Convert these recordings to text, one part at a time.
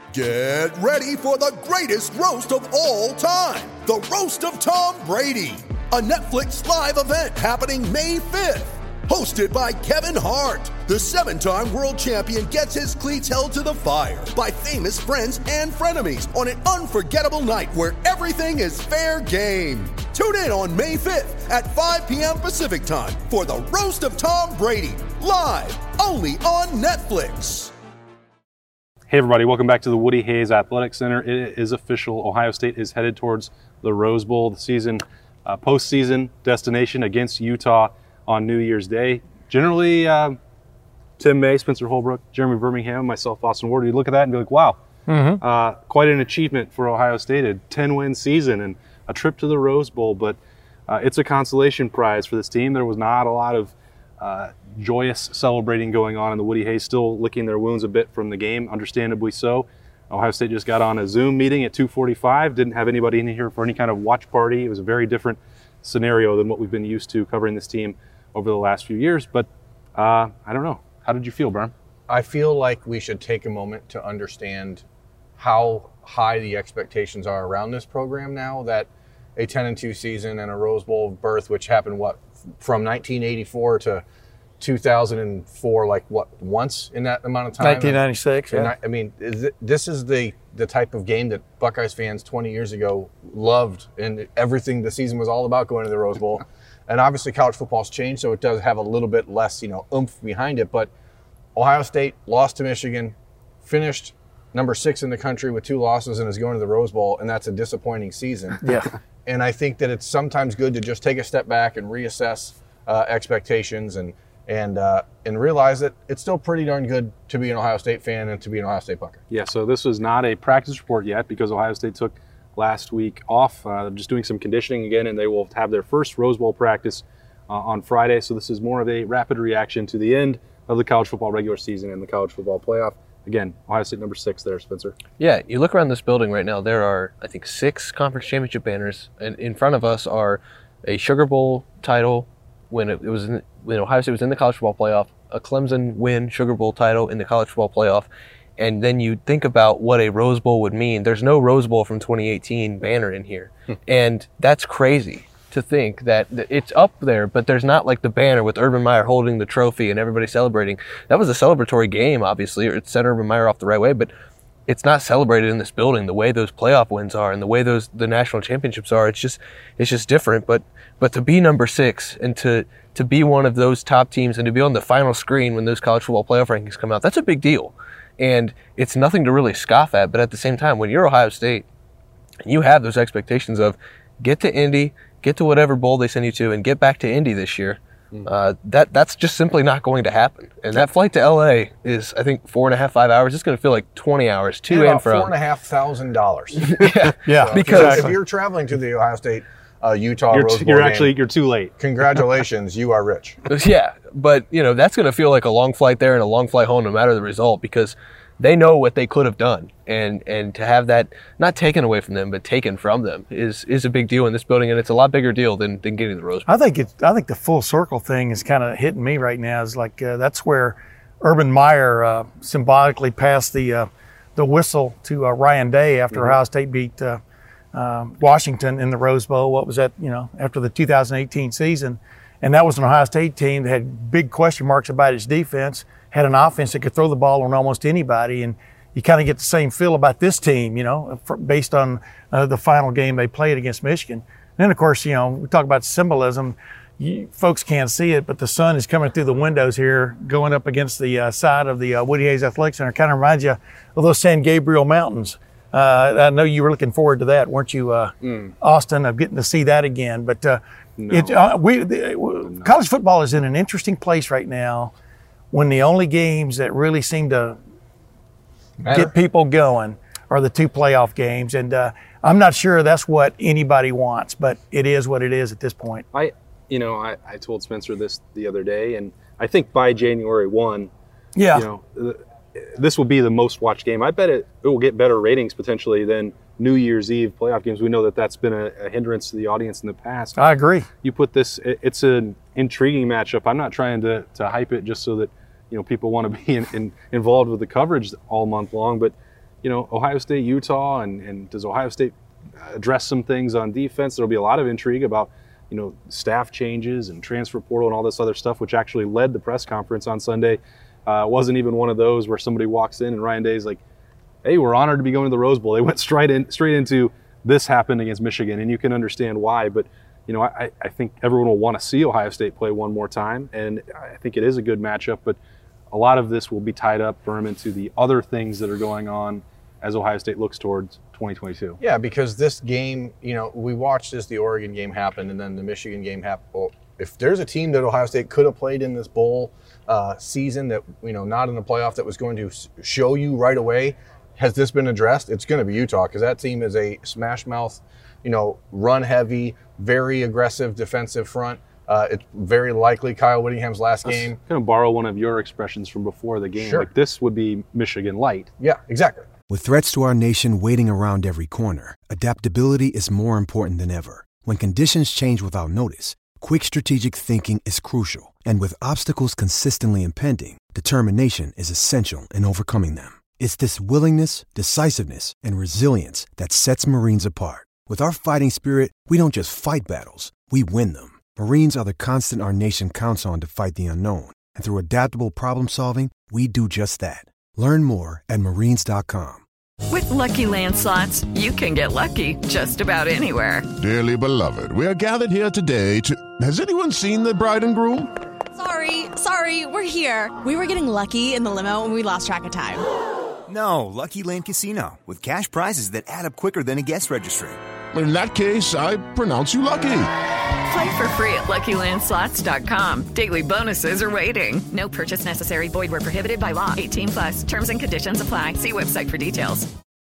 Get ready for the greatest roast of all time, the Roast of Tom Brady, a Netflix live event happening May 5th. Hosted by Kevin Hart, the 7-time world champion gets his cleats held to the fire by famous friends and frenemies on an unforgettable night where everything is fair game. Tune in on May 5th at 5 p.m. Pacific time for the Roast of Tom Brady, live only on Netflix. Hey everybody, welcome back to the Woody Hayes Athletic Center. It is official. Ohio State is headed towards the Rose Bowl, the season postseason destination against Utah on New Year's Day. Generally, Tim May, Spencer Holbrook, Jeremy Birmingham, myself, Austin Ward, you look at that and be like, wow, quite an achievement for Ohio State, a 10-win season and a trip to the Rose Bowl, but it's a consolation prize for this team. There was not a lot of joyous celebrating going on, and the Woody Hayes still licking their wounds a bit from the game, understandably so. Ohio State just got on a Zoom meeting at 2:45, didn't have anybody in here for any kind of watch party. It was a very different scenario than what we've been used to covering this team over the last few years, but I don't know. How did you feel, Brian? I feel like we should take a moment to understand how high the expectations are around this program now that a 10-2 season and a Rose Bowl berth, which happened, from 1984 to 2004, once in that amount of time? 1996, yeah. I mean, this is the type of game that Buckeyes fans 20 years ago loved, and everything the season was all about going to the Rose Bowl. And obviously college football's changed, so it does have a little bit less, oomph behind it. But Ohio State lost to Michigan, finished number 6 in the country with 2 losses, and is going to the Rose Bowl, and that's a disappointing season. Yeah. And I think that it's sometimes good to just take a step back and reassess expectations and realize that it's still pretty darn good to be an Ohio State fan and to be an Ohio State Buckeye. Yeah, so this was not a practice report yet because Ohio State took last week off. They're just doing some conditioning again, and they will have their first Rose Bowl practice on Friday. So this is more of a rapid reaction to the end of the college football regular season and the college football playoff. Again, Ohio State number 6 there, Spencer. Yeah, you look around this building right now, there are, I think, 6 conference championship banners, and in front of us are a Sugar Bowl title when Ohio State was in the college football playoff, a Clemson win Sugar Bowl title in the college football playoff, and then you think about what a Rose Bowl would mean. There's no Rose Bowl from 2018 banner in here, and that's crazy to think that it's up there, but there's not like the banner with Urban Meyer holding the trophy and everybody celebrating. That was a celebratory game, obviously. It set Urban Meyer off the right way, but it's not celebrated in this building the way those playoff wins are and the way the national championships are. It's just different. But to be number 6 and to be one of those top teams and to be on the final screen when those college football playoff rankings come out, that's a big deal. And it's nothing to really scoff at. But at the same time, when you're Ohio State, you have those expectations of get to Indy, get to whatever bowl they send you to, and get back to Indy this year. That's just simply not going to happen. And that flight to LA is, I think, 4.5, 5 hours. It's going to feel like 20 hours to and from. $4,500. Yeah, because if you're traveling to the Ohio State Utah Rose Bowl you're too late. Congratulations, you are rich. Yeah, but that's going to feel like a long flight there and a long flight home no matter the result, because they know what they could have done, and to have that not taken away from them but taken from them is a big deal in this building, and it's a lot bigger deal than getting the Rose Bowl. I think the full circle thing is kind of hitting me right now. Is like that's where Urban Meyer symbolically passed the whistle to Ryan Day after Ohio State beat Washington in the Rose Bowl. What was that? After the 2018 season, and that was an Ohio State team that had big question marks about its defense. Had an offense that could throw the ball on almost anybody, and you kind of get the same feel about this team, based on the final game they played against Michigan. And then, of course, we talk about symbolism. Folks can't see it, but the sun is coming through the windows here, going up against the side of the Woody Hayes Athletic Center. Kind of reminds you of those San Gabriel Mountains. I know you were looking forward to that, weren't you, Austin, of getting to see that again? But college football is in an interesting place right now, when the only games that really seem to get people going are the 2 playoff games. And I'm not sure that's what anybody wants, but it is what it is at this point. I told Spencer this the other day, and I think by January 1, this will be the most watched game. I bet it will get better ratings potentially than New Year's Eve playoff games. We know that that's been a hindrance to the audience in the past. I agree. You put this, it's an intriguing matchup. I'm not trying to hype it just so that people want to be involved with the coverage all month long, but Ohio State, Utah, and does Ohio State address some things on defense? There'll be a lot of intrigue about staff changes and transfer portal and all this other stuff, which actually led the press conference on Sunday. It wasn't even one of those where somebody walks in and Ryan Day's like, hey, we're honored to be going to the Rose Bowl. They went straight into this happened against Michigan, and you can understand why. But I think everyone will want to see Ohio State play one more time, and I think it is a good matchup. But a lot of this will be tied up, Berman, to the other things that are going on as Ohio State looks towards 2022. Yeah, because this game, we watched as the Oregon game happened and then the Michigan game happened. Well, if there's a team that Ohio State could have played in this bowl season that, not in the playoff, that was going to show you right away, has this been addressed? It's going to be Utah, because that team is a smash mouth, run heavy, very aggressive defensive front. It's very likely Kyle Whittingham's last game. I'm going to borrow one of your expressions from before the game. Sure. Like, this would be Michigan light. Yeah, exactly. With threats to our nation waiting around every corner, adaptability is more important than ever. When conditions change without notice, quick strategic thinking is crucial. And with obstacles consistently impending, determination is essential in overcoming them. It's this willingness, decisiveness, and resilience that sets Marines apart. With our fighting spirit, we don't just fight battles, we win them. Marines are the constant our nation counts on to fight the unknown. And through adaptable problem solving, we do just that. Learn more at marines.com. With Lucky Land Slots, you can get lucky just about anywhere. Dearly beloved, we are gathered here today to... Has anyone seen the bride and groom? Sorry, we're here. We were getting lucky in the limo and we lost track of time. No, Lucky Land Casino, with cash prizes that add up quicker than a guest registry. In that case, I pronounce you lucky. Play for free at LuckyLandSlots.com. Daily bonuses are waiting. No purchase necessary. Void where prohibited by law. 18+. Terms and conditions apply. See website for details.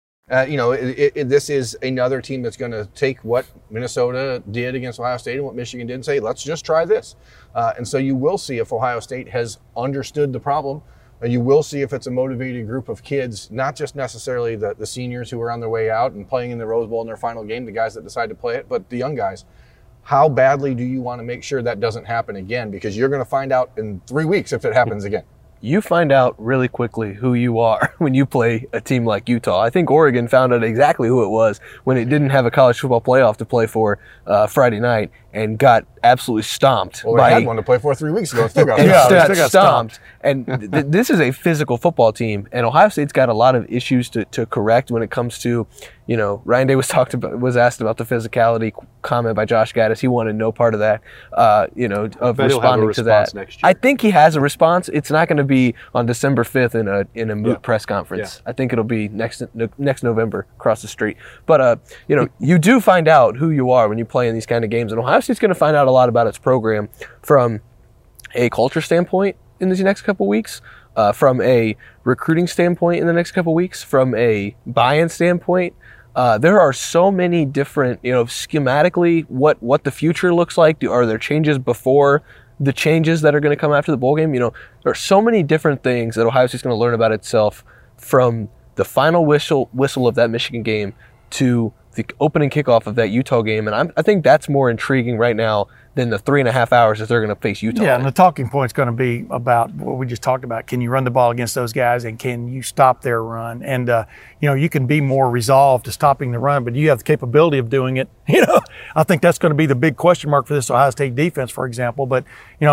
This is another team that's going to take what Minnesota did against Ohio State and what Michigan did and say, let's just try this. And so you will see if Ohio State has understood the problem. You will see if it's a motivated group of kids, not just necessarily the seniors who are on their way out and playing in the Rose Bowl in their final game, the guys that decide to play it, but the young guys. How badly do you want to make sure that doesn't happen again? Because you're going to find out in 3 weeks if it happens again. You find out really quickly who you are when you play a team like Utah. I think Oregon found out exactly who it was when it didn't have a college football playoff to play for Friday night and got absolutely stomped. Well, they had one to play for 3 weeks ago. Still got stomped. And this is a physical football team, and Ohio State's got a lot of issues to correct when it comes to, Ryan Day was asked about the physicality comment by Josh Gaddis. He wanted no part of that, of responding to that. I think he has a response. It's not going to be on December 5th in a moot press conference. Yeah. I think it'll be next November across the street. But you do find out who you are when you play in these kind of games, and Ohio State's going to find out a lot about its program from a culture standpoint in these next couple weeks, from a recruiting standpoint in the next couple weeks, from a buy-in standpoint. There are so many different, schematically what the future looks like. Are there changes before the changes that are going to come after the bowl game? There are so many different things that Ohio State's going to learn about itself from the final whistle of that Michigan game to the opening kickoff of that Utah game. And I think that's more intriguing right now than the 3.5 hours that they're going to face Utah. Yeah, and the talking point's going to be about what we just talked about. Can you run the ball against those guys, and can you stop their run? And, you can be more resolved to stopping the run, but do you have the capability of doing it? I think that's going to be the big question mark for this Ohio State defense, for example. But,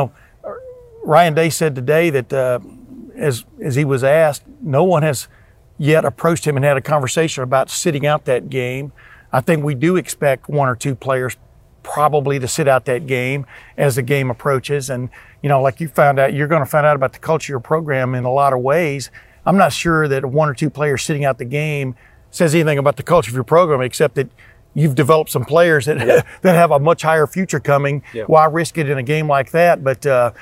Ryan Day said today that as he was asked, no one has yet approached him and had a conversation about sitting out that game. I think we do expect one or two players probably to sit out that game as the game approaches. And, like you found out, you're going to find out about the culture of your program in a lot of ways. I'm not sure that one or two players sitting out the game says anything about the culture of your program, except that you've developed some players that that have a much higher future coming. Yeah. Why risk it in a game like that? But,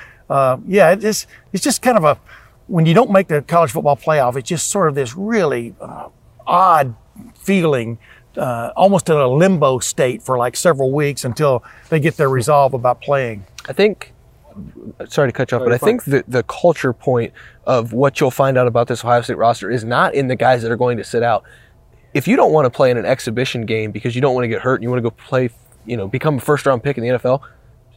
it's just kind of when you don't make the college football playoff, it's just sort of this really odd feeling, almost in a limbo state for like several weeks until they get their resolve about playing. I think, sorry to cut you off, but I think the culture point of what you'll find out about this Ohio State roster is not in the guys that are going to sit out. If you don't want to play in an exhibition game because you don't want to get hurt and you want to go play, become a first-round pick in the NFL,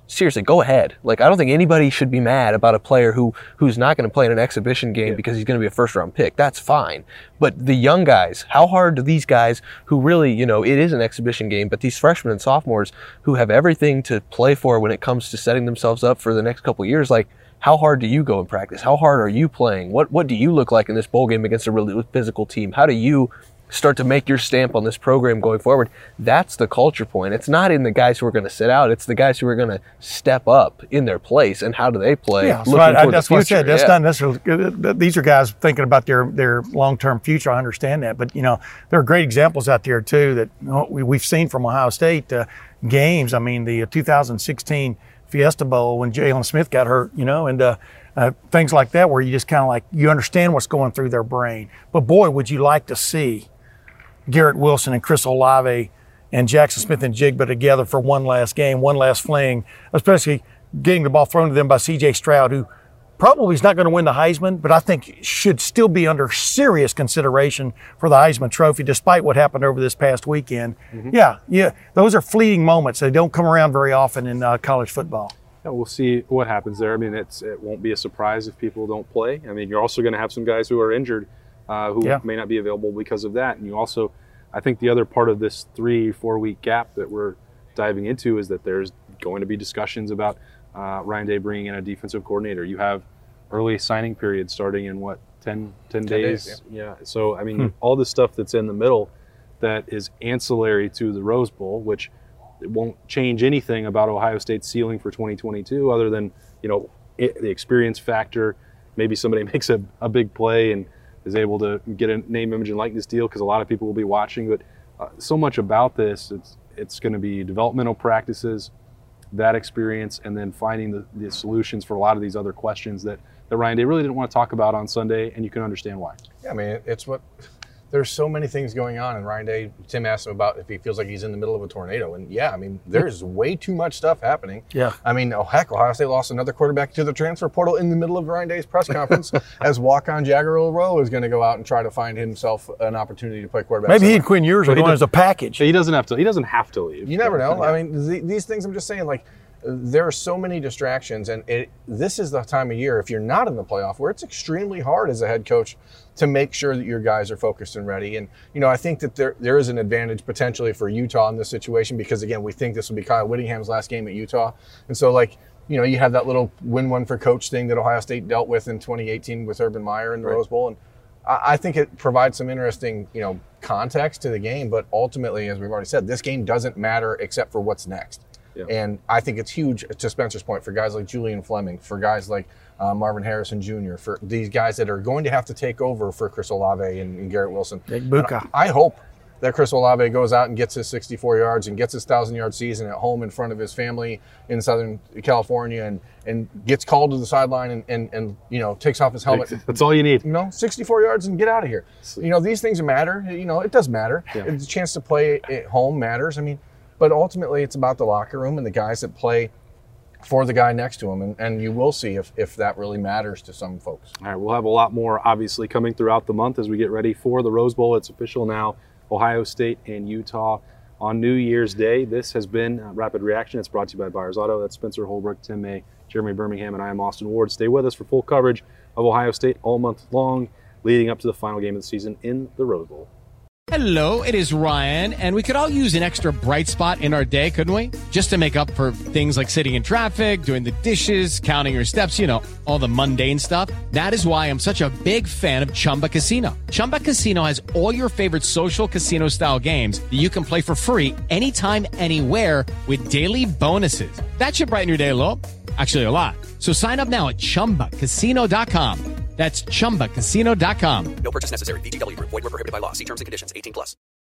seriously, go ahead. Like, I don't think anybody should be mad about a player who's not going to play in an exhibition game because he's going to be a first-round pick. That's fine. But the young guys, how hard do these guys who really, you know, it is an exhibition game, but these freshmen and sophomores who have everything to play for when it comes to setting themselves up for the next couple of years, like, how hard do you go in practice? How hard are you playing? What do you look like in this bowl game against a really physical team? How do you start to make your stamp on this program going forward? That's the culture point. It's not in the guys who are going to sit out. It's the guys who are going to step up in their place. And how do they play? Yeah, so that's what I said. That's not necessarily. These are guys thinking about their long-term future. I understand that, but you know, there are great examples out there too that we've seen from Ohio State games. I mean, the 2016 Fiesta Bowl when Jalen Smith got hurt, you know, and things like that, where you just kind of like, you understand what's going through their brain. But boy, would you like to see Garrett Wilson and Chris Olave and Jackson Smith and Jigba together for one last game, one last fling, especially getting the ball thrown to them by C.J. Stroud, who probably is not going to win the Heisman, but I think should still be under serious consideration for the Heisman Trophy, despite what happened over this past weekend. Mm-hmm. Yeah, those are fleeting moments. They don't come around very often in college football. Yeah, we'll see what happens there. I mean, it won't be a surprise if people don't play. I mean, you're also going to have some guys who are injured who may not be available because of that. And you also, I think the other part of this 3-4 week gap that we're diving into is that there's going to be discussions about Ryan Day bringing in a defensive coordinator. You have early signing period starting in 10 days? Yeah. So, I mean, all the stuff that's in the middle that is ancillary to the Rose Bowl, which it won't change anything about Ohio State's ceiling for 2022 other than, you know, the experience factor. Maybe somebody makes a big play and is able to get a name, image, and likeness deal because a lot of people will be watching. But so much about this, it's going to be developmental practices, that experience, and then finding the solutions for a lot of these other questions that Ryan Day really didn't want to talk about on Sunday, and you can understand why. Yeah, I mean, there's so many things going on, and Ryan Day, Tim asked him about if he feels like he's in the middle of a tornado, and yeah, I mean, there's way too much stuff happening. Yeah. I mean, Ohio State lost another quarterback to the transfer portal in the middle of Ryan Day's press conference as walk-on Jagger Rowe is going to go out and try to find himself an opportunity to play quarterback. Maybe he and Quinn Ewers are going as a package. He doesn't have to leave. You never know. I mean, these things, I'm just saying, like, there are so many distractions, and this is the time of year, if you're not in the playoff, where it's extremely hard as a head coach to make sure that your guys are focused and ready. And, you know, I think that there is an advantage potentially for Utah in this situation because, again, we think this will be Kyle Whittingham's last game at Utah. And so, like, you know, you have that little win one for coach thing that Ohio State dealt with in 2018 with Urban Meyer in the Rose Bowl. And I think it provides some interesting, you know, context to the game. But ultimately, as we've already said, this game doesn't matter except for what's next. Yeah. And I think it's huge, to Spencer's point, for guys like Julian Fleming, for guys like Marvin Harrison Jr., for these guys that are going to have to take over for Chris Olave and Garrett Wilson. Big Buka. I hope that Chris Olave goes out and gets his 64 yards and gets his 1,000-yard season at home in front of his family in Southern California and gets called to the sideline and you know, takes off his helmet. That's all you need. You know, 64 yards and get out of here. You know, these things matter. You know, it does matter. Yeah. The chance to play at home matters. I mean, but ultimately, it's about the locker room and the guys that play for the guy next to him, and you will see if that really matters to some folks. All right, we'll have a lot more, obviously, coming throughout the month as we get ready for the Rose Bowl. It's official now, Ohio State and Utah on New Year's Day. This has been Rapid Reaction. It's brought to you by Byers Auto. That's Spencer Holbrook, Tim May, Jeremy Birmingham, and I am Austin Ward. Stay with us for full coverage of Ohio State all month long, leading up to the final game of the season in the Rose Bowl. Hello, it is Ryan, and we could all use an extra bright spot in our day, couldn't we? Just to make up for things like sitting in traffic, doing the dishes, counting your steps, you know, all the mundane stuff. That is why I'm such a big fan of Chumba Casino. Chumba Casino has all your favorite social casino-style games that you can play for free anytime, anywhere with daily bonuses. That should brighten your day a little. Actually, a lot. So sign up now at ChumbaCasino.com. That's ChumbaCasino.com. No purchase necessary. VGW Group. Void where prohibited by law. See terms and conditions. 18+.